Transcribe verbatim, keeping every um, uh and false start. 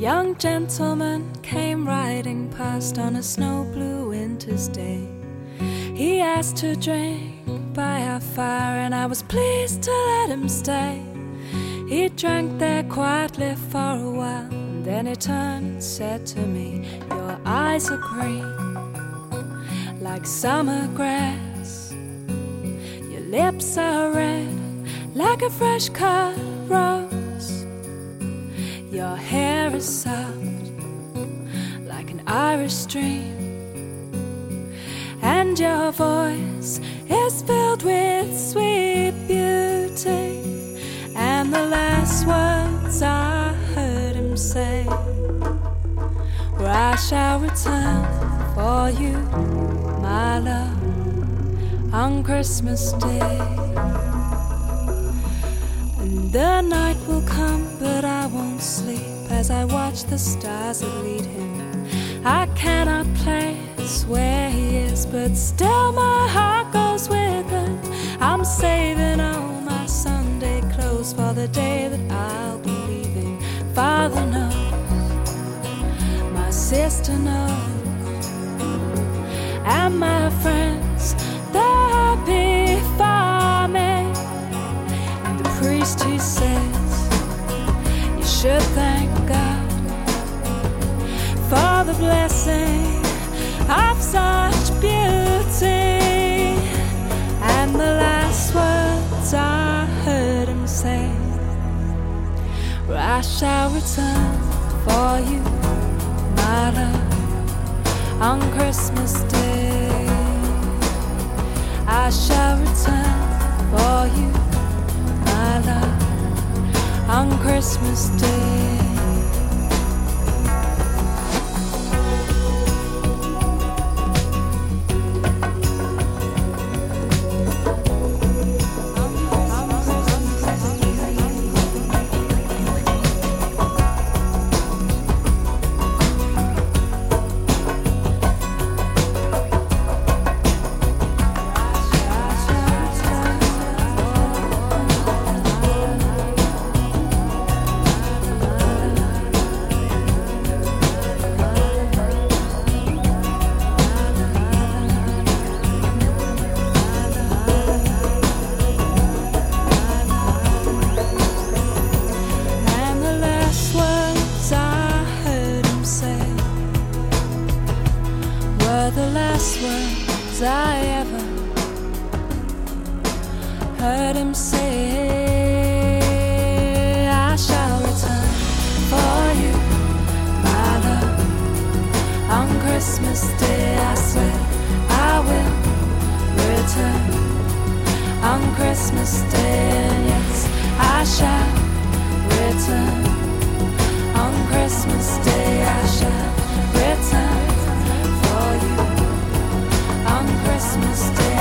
young gentleman came riding past on a snow blue winter's day. He asked to drink by our fire, and I was pleased to let him stay. He drank there quietly for a while, and then he turned and said to me, "Your eyes are green, like summer grass. Your lips are red, like a fresh cut rose. Your hair is soft, like an Irish stream, and your voice is filled with sweet beauty." And the last words I heard him say were, "I shall return for you, my love, on Christmas Day." And the night will come, but I won't sleep as I watch the stars that lead him. I cannot place where he is, but still my heart goes with him. I'm saving all my Sunday clothes for the day that I'll be leaving. Father knows, my sister knows, and my friends, they're happy for me. And the priest, he says, you should thank God for the blessing of such beauty. And the last words I heard him say were, "I shall return for you, my love, on Christmas Day. I shall return for you, my love, on Christmas Day." The last words I ever heard him say. I shall return for you, my love, on Christmas Day. I swear I will return on Christmas Day. And yes, I shall return on Christmas Day. I shall return for you on Christmas Day.